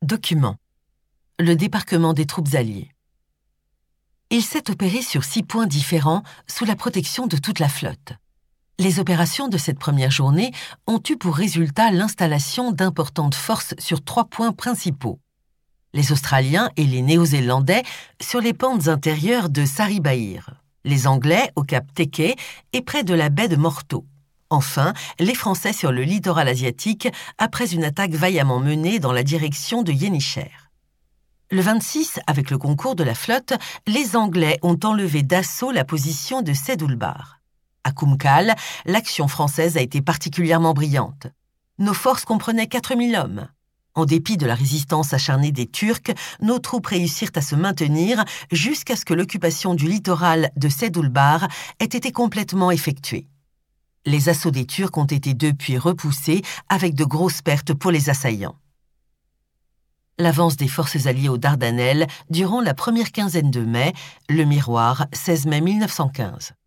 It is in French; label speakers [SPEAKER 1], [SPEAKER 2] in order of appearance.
[SPEAKER 1] Document. Le débarquement des troupes alliées. Il s'est opéré sur 6 points différents sous la protection de toute la flotte. Les opérations de cette première journée ont eu pour résultat l'installation d'importantes forces sur 3 points principaux. Les Australiens et les Néo-Zélandais sur les pentes intérieures de Saribahir, les Anglais au cap Teke et près de la baie de Morto. Enfin, les Français sur le littoral asiatique après une attaque vaillamment menée dans la direction de Yénicher. Le 26, avec le concours de la flotte, les Anglais ont enlevé d'assaut la position de Sedulbar. À Kumkal, l'action française a été particulièrement brillante. Nos forces comprenaient 4000 hommes. En dépit de la résistance acharnée des Turcs, nos troupes réussirent à se maintenir jusqu'à ce que l'occupation du littoral de Sedulbar ait été complètement effectuée. Les assauts des Turcs ont été depuis repoussés avec de grosses pertes pour les assaillants. L'avance des forces alliées aux Dardanelles durant la première quinzaine de mai, Le Miroir, 16 mai 1915.